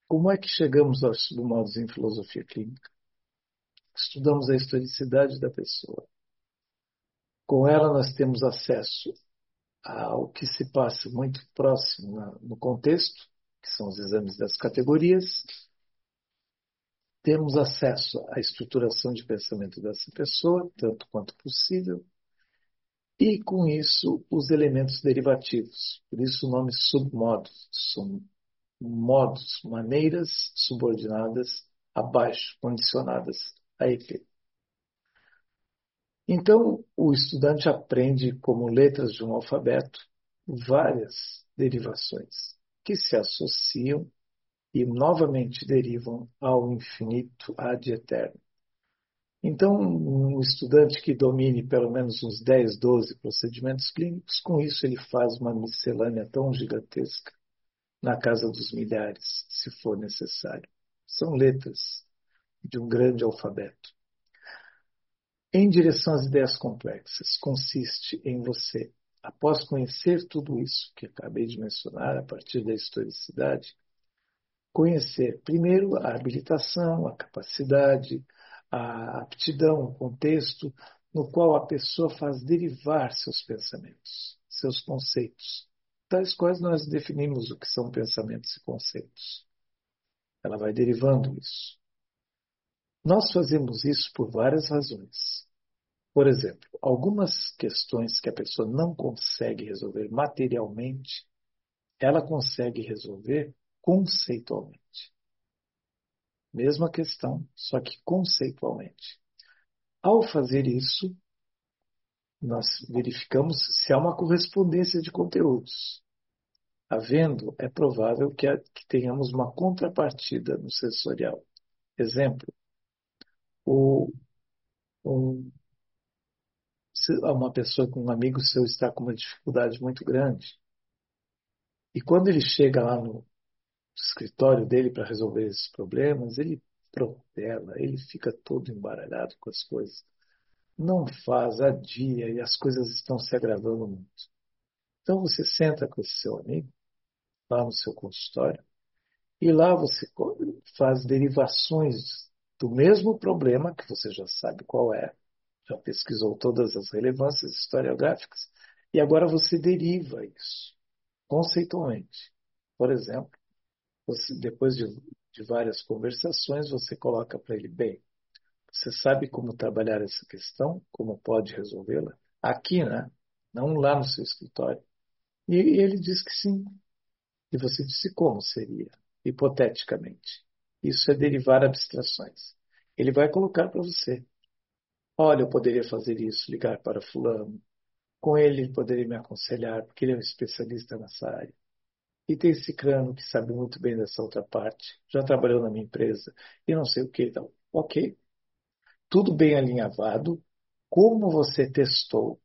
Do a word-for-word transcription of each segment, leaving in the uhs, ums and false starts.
Como é que chegamos aos submodos em filosofia clínica? Estudamos a historicidade da pessoa. Com ela, nós temos acesso ao que se passa muito próximo na, no contexto, que são os exames das categorias. Temos acesso à estruturação de pensamento dessa pessoa, tanto quanto possível, e, com isso, os elementos derivativos. Por isso o nome submodos. São modos, maneiras subordinadas abaixo, condicionadas a E P. Então, o estudante aprende, como letras de um alfabeto, várias derivações que se associam e novamente derivam ao infinito ad eterno. Então, um estudante que domine pelo menos uns dez, doze procedimentos clínicos, com isso ele faz uma miscelânea tão gigantesca, na casa dos milhares, se for necessário. São letras de um grande alfabeto. Em direção às ideias complexas, consiste em você, após conhecer tudo isso que acabei de mencionar, a partir da historicidade, conhecer primeiro a habilitação, a capacidade, a aptidão, o contexto no qual a pessoa faz derivar seus pensamentos, seus conceitos, tais quais nós definimos o que são pensamentos e conceitos. Ela vai derivando isso. Nós fazemos isso por várias razões. Por exemplo, algumas questões que a pessoa não consegue resolver materialmente, ela consegue resolver conceitualmente. Mesma questão, só que conceitualmente. Ao fazer isso, nós verificamos se há uma correspondência de conteúdos. Havendo, é provável que, a, que tenhamos uma contrapartida no sensorial. Exemplo, o, um, se uma pessoa com um amigo seu está com uma dificuldade muito grande, e quando ele chega lá no escritório dele para resolver esses problemas, ele protela, ele fica todo embaralhado com as coisas. Não faz, adia, e as coisas estão se agravando muito. Então você senta com esse seu amigo, lá no seu consultório, e lá você faz derivações do mesmo problema, que você já sabe qual é, já pesquisou todas as relevâncias historiográficas, e agora você deriva isso, conceitualmente. Por exemplo, você, depois de, de várias conversações, você coloca para ele, bem, você sabe como trabalhar essa questão? Como pode resolvê-la? Aqui, né? Não lá no seu escritório. E ele diz que sim. E você disse como seria, hipoteticamente. Isso é derivar abstrações. Ele vai colocar para você. Olha, eu poderia fazer isso, ligar para fulano. Com ele, ele poderia me aconselhar, porque ele é um especialista nessa área. E tem esse crânio que sabe muito bem dessa outra parte. Já trabalhou na minha empresa e não sei o que. Então, ok. Tudo bem alinhavado. Como você testou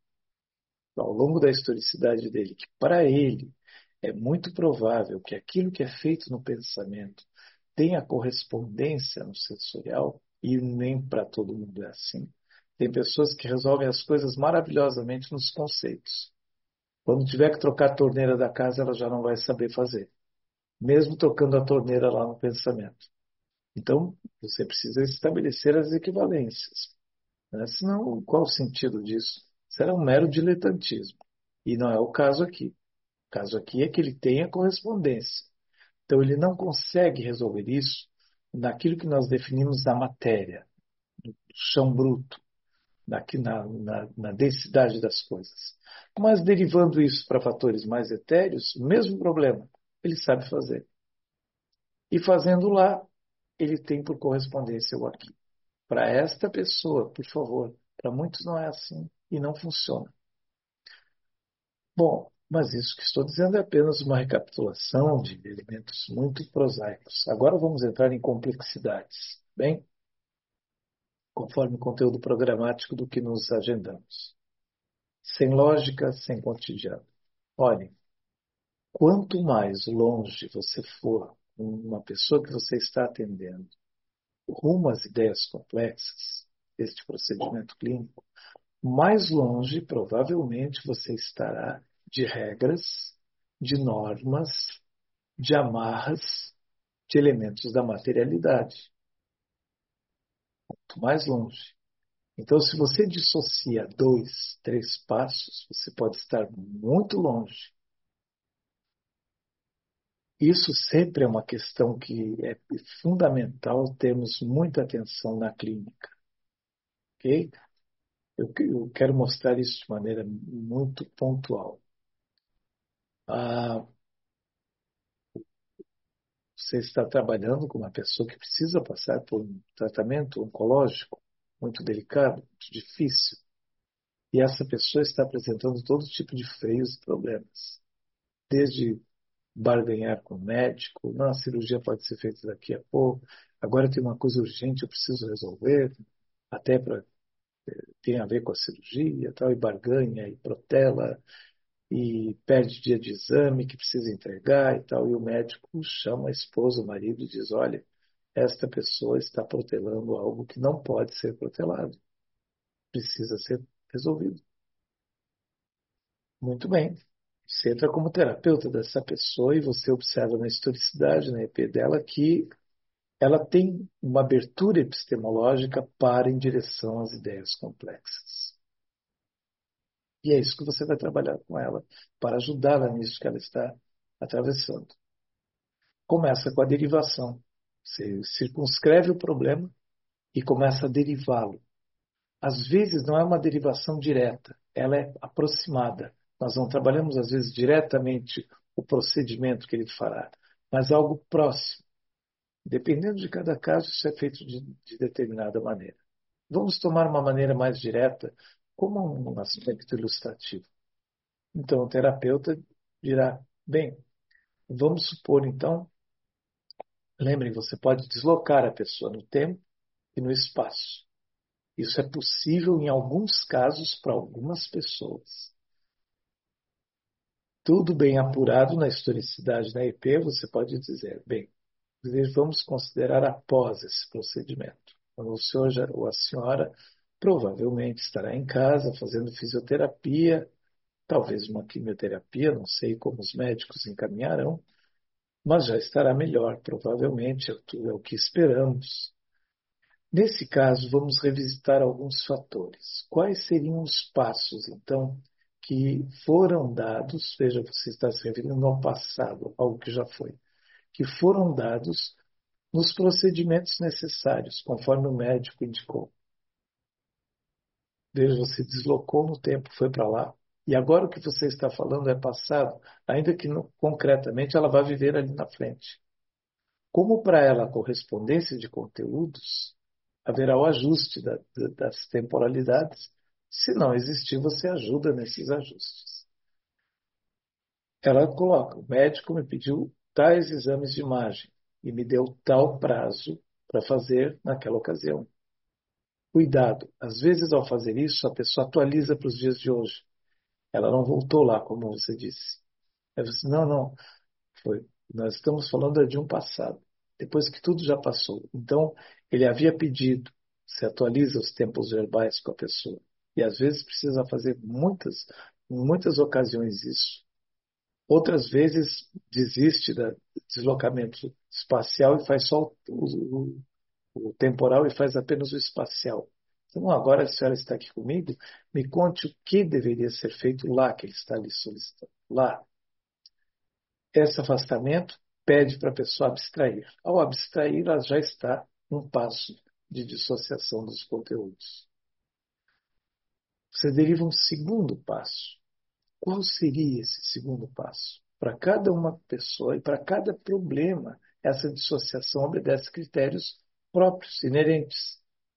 ao longo da historicidade dele, que para ele é muito provável que aquilo que é feito no pensamento tenha correspondência no sensorial, e nem para todo mundo é assim. Tem pessoas que resolvem as coisas maravilhosamente nos conceitos. Quando tiver que trocar a torneira da casa, ela já não vai saber fazer, mesmo trocando a torneira lá no pensamento. Então, você precisa estabelecer as equivalências, né? Senão, qual o sentido disso? Será um mero diletantismo. E não é o caso aqui. O caso aqui é que ele tem a correspondência. Então, ele não consegue resolver isso naquilo que nós definimos na matéria, no chão bruto, aqui na, na, na densidade das coisas. Mas, derivando isso para fatores mais etéreos, o mesmo problema, ele sabe fazer. E fazendo lá, ele tem por correspondência o aqui. Para esta pessoa, por favor. Para muitos não é assim e não funciona. Bom, mas isso que estou dizendo é apenas uma recapitulação de elementos muito prosaicos. Agora vamos entrar em complexidades, bem, conforme o conteúdo programático do que nos agendamos. Sem lógica, sem cotidiano. Olhem, quanto mais longe você for com uma pessoa que você está atendendo, rumo às ideias complexas, este procedimento clínico, mais longe, provavelmente, você estará de regras, de normas, de amarras, de elementos da materialidade, quanto mais longe. Então, se você dissocia dois, três passos, você pode estar muito longe. Isso sempre é uma questão que é fundamental termos muita atenção na clínica, ok? Eu, eu quero mostrar isso de maneira muito pontual. Ah, você está trabalhando com uma pessoa que precisa passar por um tratamento oncológico muito delicado, muito difícil, e essa pessoa está apresentando todo tipo de freios e problemas, desde barganhar com o médico, não, a cirurgia pode ser feita daqui a pouco, agora tem uma coisa urgente, eu preciso resolver, até para tem a ver com a cirurgia, tal, e barganha, e protela, e perde dia de exame que precisa entregar e tal, e o médico chama a esposa, o marido, e diz, olha, esta pessoa está protelando algo que não pode ser protelado, precisa ser resolvido. Muito bem. Você entra como terapeuta dessa pessoa e você observa na historicidade, na E P dela, que ela tem uma abertura epistemológica para em direção às ideias complexas. E é isso que você vai trabalhar com ela, para ajudá-la nisso que ela está atravessando. Começa com a derivação. Você circunscreve o problema e começa a derivá-lo. Às vezes não é uma derivação direta, ela é aproximada. Nós não trabalhamos, às vezes, diretamente o procedimento que ele fará, mas algo próximo. Dependendo de cada caso, isso é feito de, de determinada maneira. Vamos tomar uma maneira mais direta, como um aspecto ilustrativo. Então, o terapeuta dirá: bem, vamos supor então, lembrem, você pode deslocar a pessoa no tempo e no espaço. Isso é possível em alguns casos para algumas pessoas. Tudo bem apurado na historicidade da E P, você pode dizer, bem, vamos considerar após esse procedimento. Quando o senhor já, ou a senhora provavelmente estará em casa fazendo fisioterapia, talvez uma quimioterapia, não sei como os médicos encaminharão, mas já estará melhor, provavelmente, é o que esperamos. Nesse caso, vamos revisitar alguns fatores. Quais seriam os passos, então, que foram dados, veja, você está se referindo ao passado, algo que já foi, que foram dados nos procedimentos necessários, conforme o médico indicou. Veja, você deslocou no tempo, foi para lá, e agora o que você está falando é passado, ainda que não, concretamente ela vai viver ali na frente. Como para ela a correspondência de conteúdos, haverá o ajuste da, da, das temporalidades. Se não existir, você ajuda nesses ajustes. Ela coloca: o médico me pediu tais exames de imagem e me deu tal prazo para fazer naquela ocasião. Cuidado, às vezes ao fazer isso, a pessoa atualiza para os dias de hoje. Ela não voltou lá, como você disse. Aí você, não, não, foi. Nós estamos falando de um passado, depois que tudo já passou. Então, ele havia pedido, se atualiza os tempos verbais com a pessoa. E às vezes precisa fazer muitas, em muitas ocasiões isso. Outras vezes desiste do deslocamento espacial e faz só o, o, o temporal e faz apenas o espacial. Então, agora a senhora está aqui comigo, me conte o que deveria ser feito lá que ele está lhe solicitando. Lá. Esse afastamento pede para a pessoa abstrair. Ao abstrair, ela já está um passo de dissociação dos conteúdos. Você deriva um segundo passo. Qual seria esse segundo passo? Para cada uma pessoa e para cada problema, essa dissociação obedece critérios próprios, inerentes.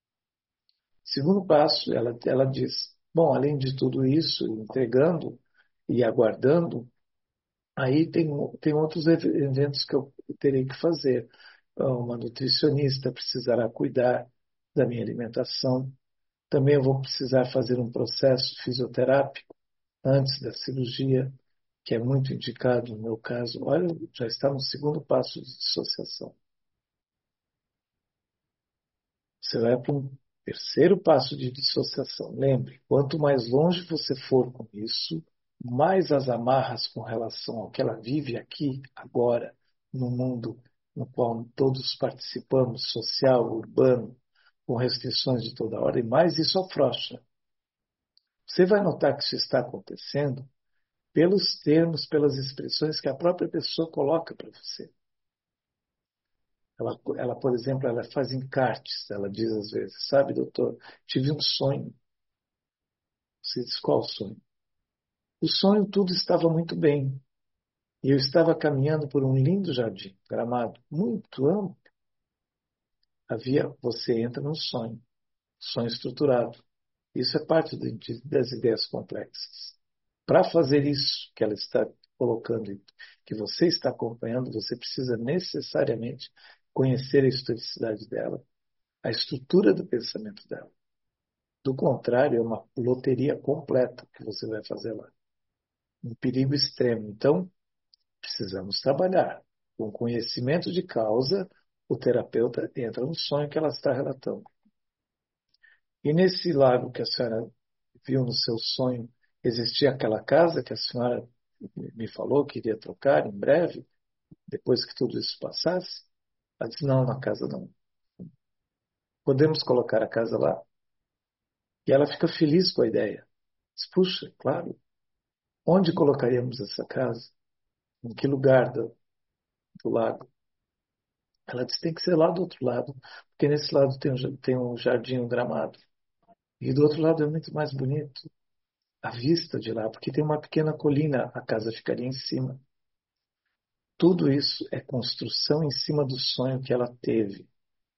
Segundo passo, ela, ela diz: bom, além de tudo isso, entregando e aguardando, aí tem, tem outros eventos que eu terei que fazer. Uma nutricionista precisará cuidar da minha alimentação. Também eu vou precisar fazer um processo fisioterápico antes da cirurgia, que é muito indicado no meu caso. Olha, já está no segundo passo de dissociação. Você vai para um terceiro passo de dissociação. Lembre, quanto mais longe você for com isso, mais as amarras com relação ao que ela vive aqui, agora, no mundo no qual todos participamos, social, urbano, com restrições de toda ordem, mais isso afrouxa. Você vai notar que isso está acontecendo pelos termos, pelas expressões que a própria pessoa coloca para você. Ela, ela, por exemplo, ela faz encartes, ela diz às vezes, sabe, doutor, tive um sonho. Você diz, qual sonho? O sonho tudo estava muito bem. E eu estava caminhando por um lindo jardim, gramado, muito amplo. Havia, você entra num sonho, sonho estruturado. Isso é parte de, de, das ideias complexas. Para fazer isso que ela está colocando, que você está acompanhando, você precisa necessariamente conhecer a historicidade dela, a estrutura do pensamento dela. Do contrário, é uma loteria completa que você vai fazer lá. Um perigo extremo. Então, precisamos trabalhar. Com conhecimento de causa, o terapeuta entra no sonho que ela está relatando. E nesse lago que a senhora viu no seu sonho, existia aquela casa que a senhora me falou que iria trocar em breve, depois que tudo isso passasse? Ela disse, não, na casa não. Podemos colocar a casa lá? E ela fica feliz com a ideia. Diz, puxa, claro. Onde colocaríamos essa casa? Em que lugar do, do lago? Ela disse, tem que ser lá do outro lado, porque nesse lado tem um, tem um jardim, um gramado. E do outro lado é muito mais bonito a vista de lá, porque tem uma pequena colina, a casa ficaria em cima. Tudo isso é construção em cima do sonho que ela teve.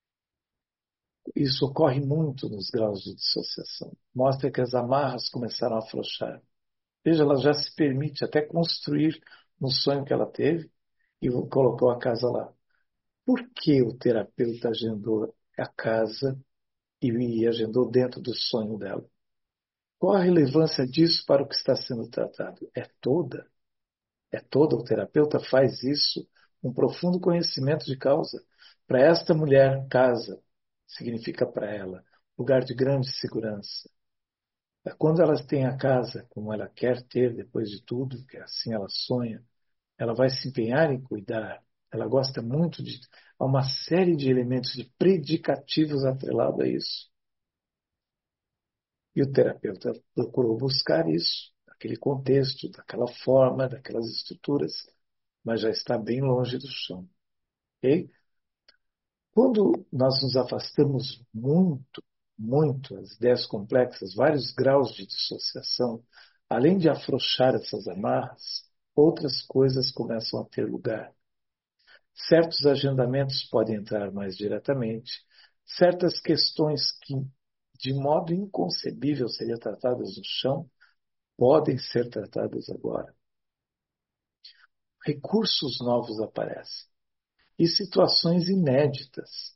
Isso ocorre muito nos graus de dissociação. Mostra que as amarras começaram a afrouxar. Veja, ela já se permite até construir no sonho que ela teve e colocou a casa lá. Por que o terapeuta agendou a casa e agendou dentro do sonho dela? Qual a relevância disso para o que está sendo tratado? É toda. É toda. O terapeuta faz isso com profundo conhecimento de causa. Para esta mulher, casa significa para ela lugar de grande segurança. Quando ela tem a casa como ela quer ter depois de tudo, que assim ela sonha, ela vai se empenhar em cuidar. Ela gosta muito de. Há uma série de elementos de predicativos atrelados a isso. E o terapeuta procurou buscar isso, aquele contexto, daquela forma, daquelas estruturas, mas já está bem longe do chão. Okay? Quando nós nos afastamos muito, muito, as ideias complexas, vários graus de dissociação, além de afrouxar essas amarras, outras coisas começam a ter lugar. Certos agendamentos podem entrar mais diretamente, certas questões que, de modo inconcebível, seriam tratadas no chão, podem ser tratadas agora. Recursos novos aparecem e situações inéditas.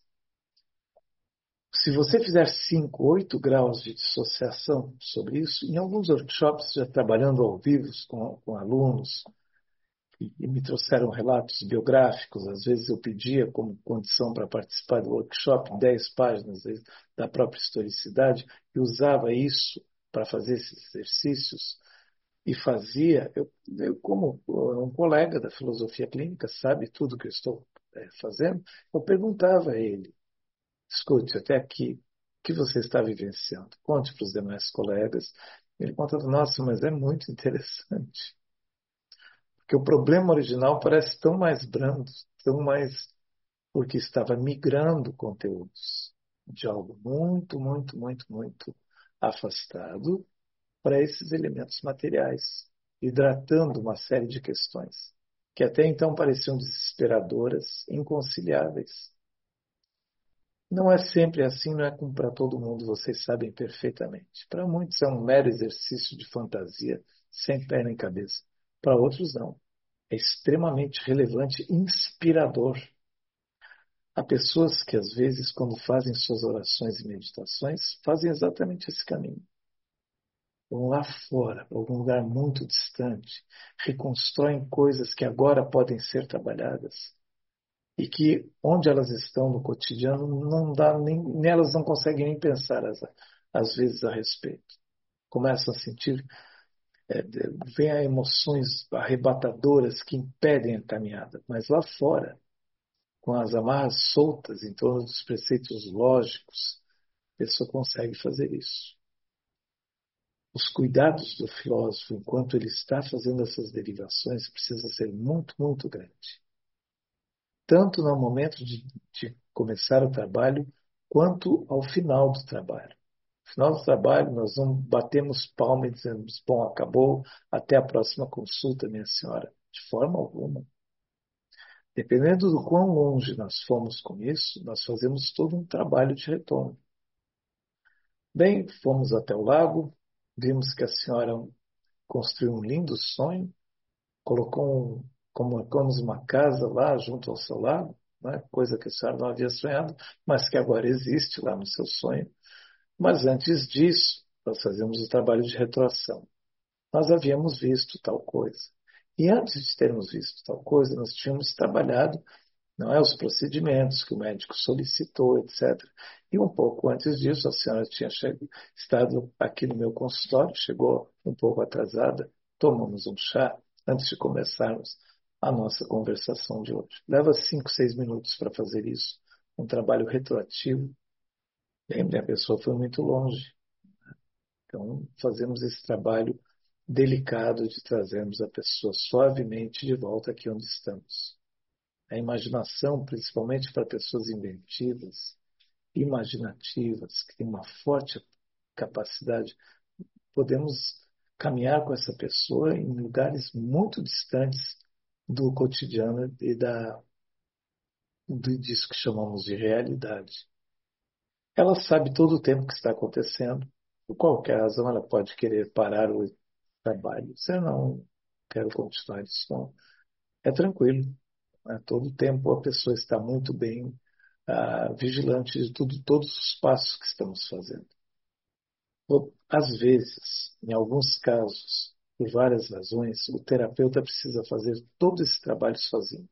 Se você fizer cinco, oito graus de dissociação sobre isso, em alguns workshops, já trabalhando ao vivo com, com alunos, e, e me trouxeram relatos biográficos, às vezes eu pedia como condição para participar do workshop dez páginas da própria historicidade, e usava isso para fazer esses exercícios, e fazia, eu, eu como um colega da filosofia clínica, sabe tudo que eu estou é, fazendo, eu perguntava a ele, escute, até aqui, o que você está vivenciando? Conte para os demais colegas. Ele contava, nossa, mas é muito interessante. Porque o problema original parece tão mais brando, tão mais... porque estava migrando conteúdos de algo muito, muito, muito, muito afastado para esses elementos materiais, hidratando uma série de questões que até então pareciam desesperadoras, inconciliáveis. Não é sempre assim, não é como para todo mundo, vocês sabem perfeitamente. Para muitos é um mero exercício de fantasia, sem pé nem cabeça. Para outros, não. É extremamente relevante, inspirador. Há pessoas que, às vezes, quando fazem suas orações e meditações, fazem exatamente esse caminho. Vão lá fora, para algum lugar muito distante, reconstroem coisas que agora podem ser trabalhadas e que, onde elas estão no cotidiano, não dá nem, nelas não conseguem nem pensar, às, às vezes, a respeito. Começam a sentir, é, vêm a emoções arrebatadoras que impedem a caminhada, mas lá fora, com as amarras soltas em torno dos preceitos lógicos, a pessoa consegue fazer isso. Os cuidados do filósofo, enquanto ele está fazendo essas derivações, precisa ser muito, muito grande. Tanto no momento de, de começar o trabalho, quanto ao final do trabalho. No final do trabalho, nós não batemos palma e dizemos, bom, acabou, até a próxima consulta, minha senhora. De forma alguma. Dependendo do quão longe nós fomos com isso, nós fazemos todo um trabalho de retorno. Bem, fomos até o lago, vimos que a senhora construiu um lindo sonho, colocou um, colocamos uma casa lá junto ao seu lago, né? Coisa que a senhora não havia sonhado, mas que agora existe lá no seu sonho. Mas antes disso, nós fazemos o trabalho de retroação. Nós havíamos visto tal coisa. E antes de termos visto tal coisa, nós tínhamos trabalhado, não é, os procedimentos que o médico solicitou, etcétera. E um pouco antes disso, a senhora tinha chegado, estado aqui no meu consultório, chegou um pouco atrasada, tomamos um chá antes de começarmos a nossa conversação de hoje. Leva cinco, seis minutos para fazer isso, um trabalho retroativo. Lembre, a pessoa foi muito longe. Então, fazemos esse trabalho delicado de trazermos a pessoa suavemente de volta aqui onde estamos. A imaginação, principalmente para pessoas inventivas, imaginativas, que têm uma forte capacidade, podemos caminhar com essa pessoa em lugares muito distantes do cotidiano e da, do, disso que chamamos de realidade. Ela sabe todo o tempo que está acontecendo. Por qualquer razão, ela pode querer parar o trabalho. Se eu não quero continuar isso, não. É tranquilo. Né? Todo o tempo a pessoa está muito bem ah, vigilante de tudo, todos os passos que estamos fazendo. Às vezes, em alguns casos, por várias razões, o terapeuta precisa fazer todo esse trabalho sozinho.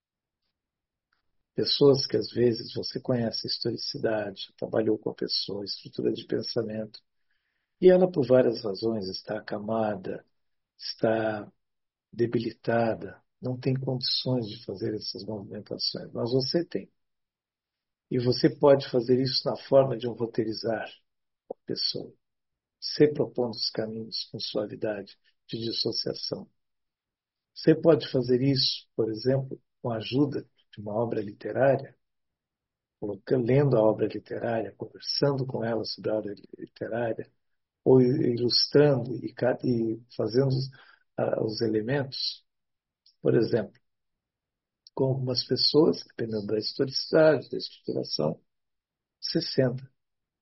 Pessoas que às vezes você conhece a historicidade, trabalhou com a pessoa, estrutura de pensamento, e ela, por várias razões, está acamada, está debilitada, não tem condições de fazer essas movimentações, mas você tem. E você pode fazer isso na forma de um roteirizar a pessoa, você propondo os caminhos com suavidade de dissociação. Você pode fazer isso, por exemplo, com a ajuda de uma obra literária, lendo a obra literária, conversando com ela sobre a obra literária, ou ilustrando e, e fazendo os, uh, os elementos. Por exemplo, com algumas pessoas, dependendo da historicidade, da estruturação, você senta,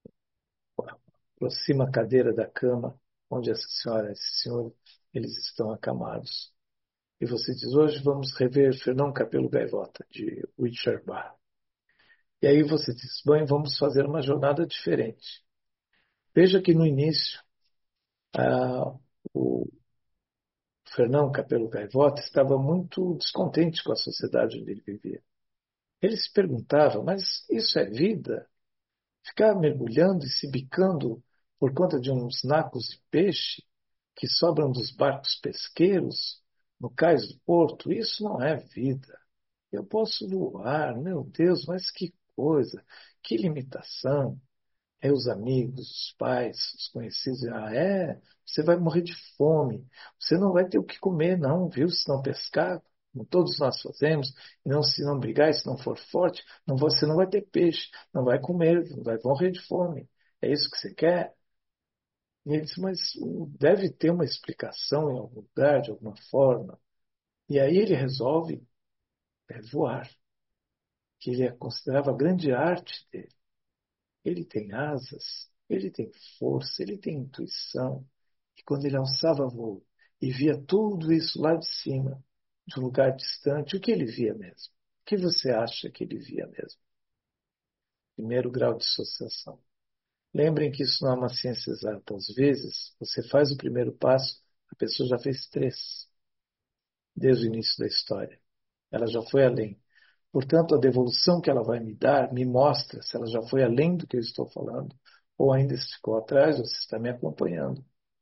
aproxima a cadeira da cama onde essa senhora e esse senhor eles estão acamados. E você diz, hoje vamos rever Fernão Capelo Gaivota, de Richard Bach. E aí você diz, bem, vamos fazer uma jornada diferente. Veja que no início, ah, o Fernão Capelo Gaivota estava muito descontente com a sociedade onde ele vivia. Ele se perguntava, mas isso é vida? Ficar mergulhando e se bicando por conta de uns nacos de peixe que sobram dos barcos pesqueiros no cais do porto, isso não é vida. Eu posso voar, meu Deus, mas que coisa, que limitação. É os amigos, os pais, os conhecidos. Ah, é? Você vai morrer de fome. Você não vai ter o que comer, não, viu? Se não pescar, como todos nós fazemos, e não se não brigar, e se não for forte, não, você não vai ter peixe, não vai comer, vai morrer de fome. É isso que você quer? E ele disse, mas deve ter uma explicação em algum lugar, de alguma forma. E aí ele resolve é, voar, que ele considerava a grande arte dele. Ele tem asas, ele tem força, ele tem intuição. E quando ele alçava voo e via tudo isso lá de cima, de um lugar distante, o que ele via mesmo? O que você acha que ele via mesmo? Primeiro grau de dissociação. Lembrem que isso não é uma ciência exata. Às vezes, você faz o primeiro passo, a pessoa já fez três, desde o início da história. Ela já foi além. Portanto, a devolução que ela vai me dar me mostra se ela já foi além do que eu estou falando, ou ainda ficou atrás, ou se está me acompanhando.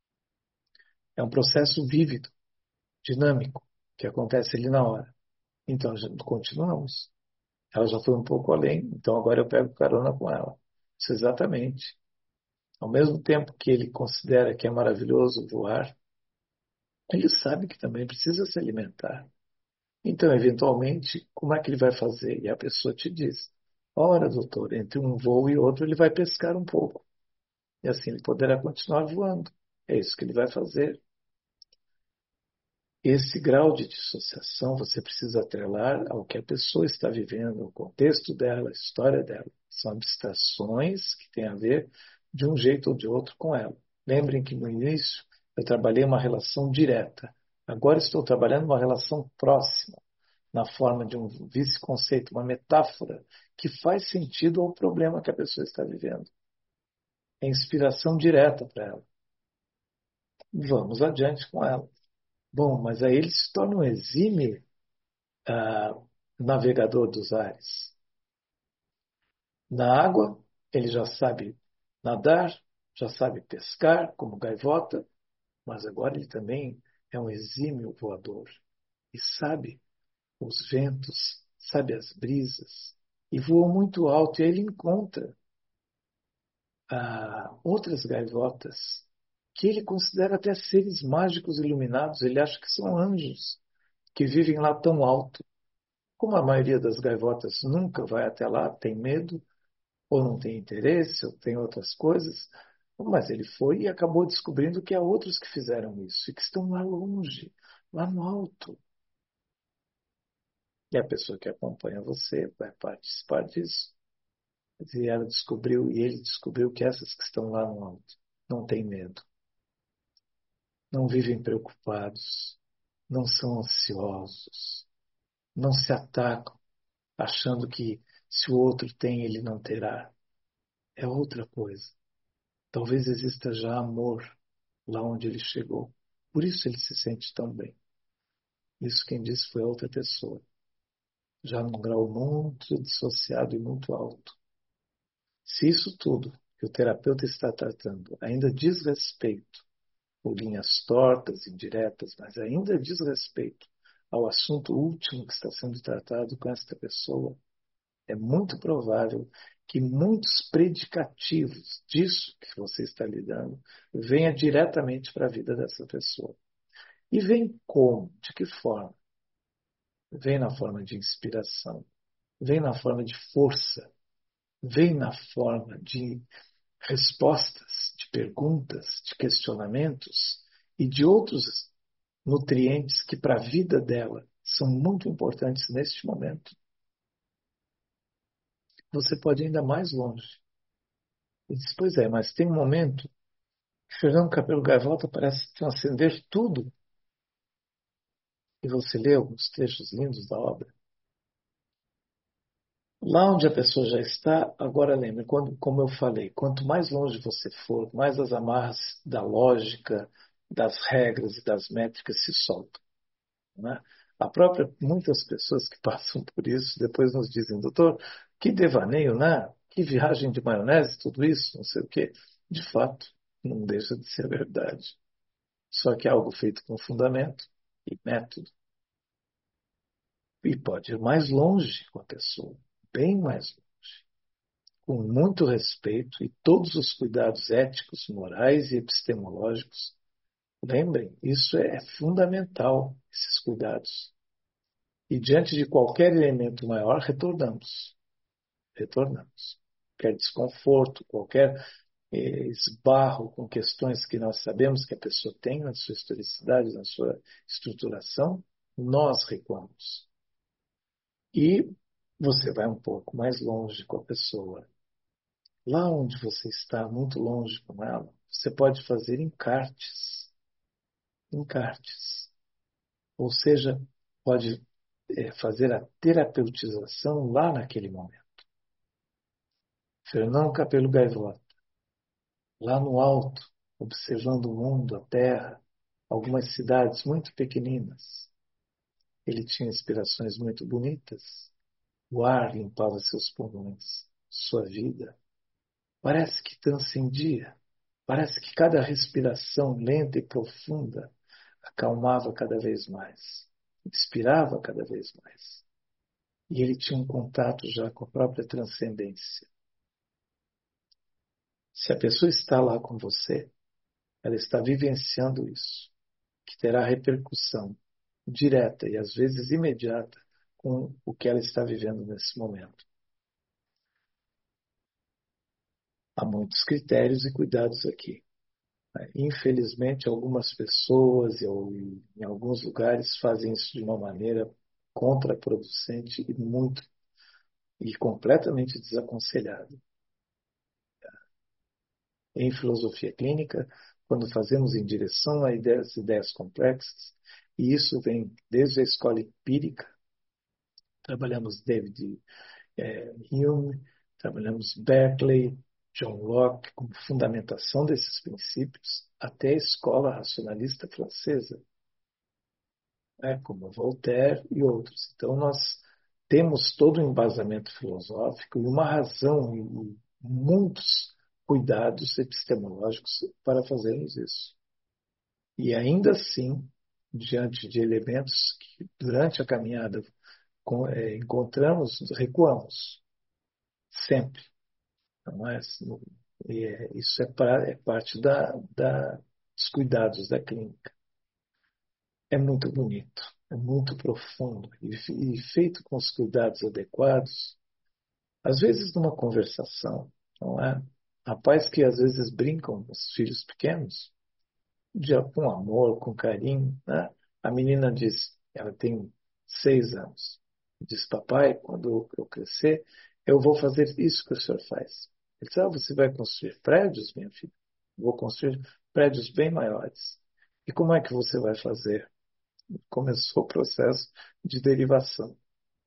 É um processo vívido, dinâmico, que acontece ali na hora. Então, já continuamos. Ela já foi um pouco além, então agora eu pego carona com ela. Isso exatamente. Ao mesmo tempo que ele considera que é maravilhoso voar, ele sabe que também precisa se alimentar. Então, eventualmente, como é que ele vai fazer? E a pessoa te diz: ora, doutor, entre um voo e outro, ele vai pescar um pouco. E assim ele poderá continuar voando. É isso que ele vai fazer. Esse grau de dissociação você precisa atrelar ao que a pessoa está vivendo, ao contexto dela, a história dela. São abstrações que têm a ver de um jeito ou de outro com ela. Lembrem que no início eu trabalhei uma relação direta. Agora estou trabalhando uma relação próxima, na forma de um vice-conceito, uma metáfora que faz sentido ao problema que a pessoa está vivendo. É inspiração direta para ela. Vamos adiante com ela. Bom, mas aí ele se torna um exímio ah, navegador dos ares. Na água, ele já sabe nadar, já sabe pescar como gaivota, mas agora ele também é um exímio voador e sabe os ventos, sabe as brisas, e voa muito alto e aí ele encontra ah, outras gaivotas que ele considera até seres mágicos iluminados, ele acha que são anjos que vivem lá tão alto. Como a maioria das gaivotas nunca vai até lá, tem medo, ou não tem interesse, ou tem outras coisas, mas ele foi e acabou descobrindo que há outros que fizeram isso e que estão lá longe, lá no alto. E a pessoa que acompanha você vai participar disso. E ela descobriu, e ele descobriu que essas que estão lá no alto não têm medo, não vivem preocupados, não são ansiosos, não se atacam achando que se o outro tem, ele não terá. É outra coisa. Talvez exista já amor lá onde ele chegou. Por isso ele se sente tão bem. Isso quem disse foi outra pessoa, já num grau muito dissociado e muito alto. Se isso tudo que o terapeuta está tratando ainda diz respeito, ou linhas tortas, indiretas, mas ainda diz respeito ao assunto último que está sendo tratado com esta pessoa, é muito provável que muitos predicativos disso que você está lidando venha diretamente para a vida dessa pessoa. E vem como? De que forma? Vem na forma de inspiração, vem na forma de força, vem na forma de respostas, de perguntas, de questionamentos e de outros nutrientes que para a vida dela são muito importantes neste momento. Você pode ir ainda mais longe. E diz, pois é, mas tem um momento que Fernando Capelo Gaivota parece transcender tudo. E você lê alguns trechos lindos da obra. Lá onde a pessoa já está, agora lembre, quando, como eu falei, quanto mais longe você for, mais as amarras da lógica, das regras e das métricas se soltam. Né? A própria, muitas pessoas que passam por isso depois nos dizem, doutor, que devaneio, né? Que viagem de maionese, tudo isso, não sei o quê. De fato, não deixa de ser verdade. Só que é algo feito com fundamento e método. E pode ir mais longe com a pessoa, bem mais longe, com muito respeito e todos os cuidados éticos, morais e epistemológicos. Lembrem, isso é fundamental, esses cuidados. E diante de qualquer elemento maior, retornamos. Retornamos. Qualquer desconforto, qualquer eh, esbarro com questões que nós sabemos que a pessoa tem na sua historicidade, na sua estruturação, nós recuamos. E você vai um pouco mais longe com a pessoa. Lá onde você está, muito longe com ela, você pode fazer encartes. Encartes. Ou seja, pode é, fazer a terapeutização lá naquele momento. Fernão Capelo Gaivota, lá no alto, observando o mundo, a terra, algumas cidades muito pequeninas. Ele tinha inspirações muito bonitas. O ar limpava seus pulmões, sua vida. Parece que transcendia. Parece que cada respiração lenta e profunda acalmava cada vez mais, inspirava cada vez mais. e ele tinha um contato já com a própria transcendência. Se a pessoa está lá com você, ela está vivenciando isso, que terá repercussão direta e às vezes imediata com o que ela está vivendo nesse momento. Há muitos critérios e cuidados aqui. Infelizmente, algumas pessoas ou em alguns lugares fazem isso de uma maneira contraproducente e muito e completamente desaconselhada. Em filosofia clínica, quando fazemos em direção a ideias, ideias complexas, e isso vem desde a escola empírica, trabalhamos David eh, Hume, trabalhamos Berkeley, John Locke, como fundamentação desses princípios, até a escola racionalista francesa, né, como Voltaire e outros. Então, nós temos todo um embasamento filosófico e uma razão e muitos cuidados epistemológicos para fazermos isso. E ainda assim, diante de elementos que durante a caminhada com, é, encontramos, recuamos, sempre. Não é? E é, isso é, pra, é parte da, da, dos cuidados da clínica. É muito bonito, é muito profundo e, e feito com os cuidados adequados, às vezes numa conversação, não é? Há pais que às vezes brincam com os filhos pequenos, de, com amor, com carinho, né? A menina diz, ela tem seis anos, diz, papai, quando eu crescer, eu vou fazer isso que o senhor faz. Ele diz, ah, você vai construir prédios, minha filha? Vou construir prédios bem maiores. E como é que você vai fazer? Começou o processo de derivação.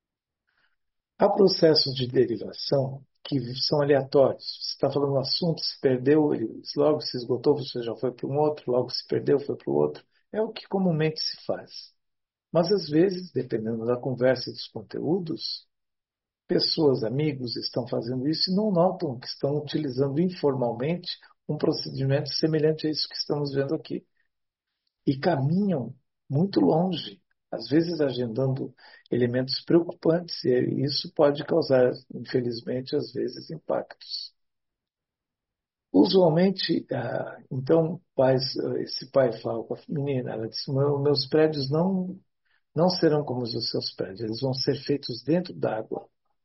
Há processos de derivação que são aleatórios. Você está falando um assunto, se perdeu, ele logo se esgotou, você já foi para um outro, logo se perdeu, foi para o outro. É o que comumente se faz. Mas às vezes, dependendo da conversa e dos conteúdos, pessoas, amigos estão fazendo isso e não notam que estão utilizando informalmente um procedimento semelhante a isso que estamos vendo aqui. E caminham muito longe, às vezes agendando elementos preocupantes, e isso pode causar, infelizmente, às vezes, impactos. Usualmente, ah, então, pais, esse pai fala com a menina, ela diz, meus prédios não, não serão como os seus prédios, eles vão ser feitos dentro d'água.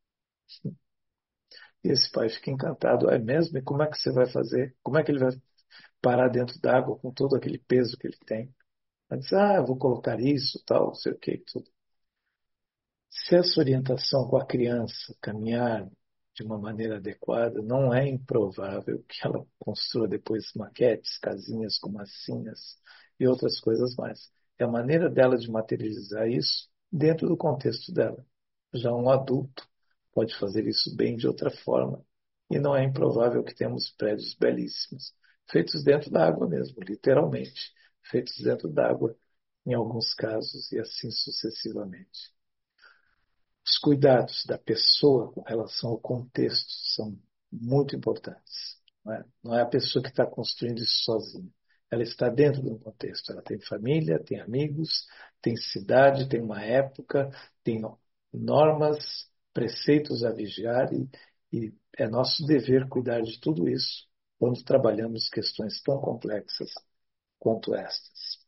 E esse pai fica encantado, é mesmo? E como é que você vai fazer? Como é que ele vai parar dentro d'água com todo aquele peso que ele tem? Ela diz, ah, eu vou colocar isso, tal, não sei o que, tudo. Se essa orientação com a criança caminhar de uma maneira adequada, não é improvável que ela construa depois maquetes, casinhas com massinhas e outras coisas mais. É a maneira dela de materializar isso dentro do contexto dela. Já um adulto pode fazer isso bem de outra forma. E não é improvável que temos prédios belíssimos, feitos dentro da água mesmo, literalmente, feitos dentro d'água, em alguns casos, e assim sucessivamente. Os cuidados da pessoa com relação ao contexto são muito importantes. Não é, não é a pessoa que está construindo isso sozinha. Ela está dentro de um contexto. Ela tem família, tem amigos, tem cidade, tem uma época, tem normas, preceitos a vigiar e, e é nosso dever cuidar de tudo isso quando trabalhamos questões tão complexas quanto estas.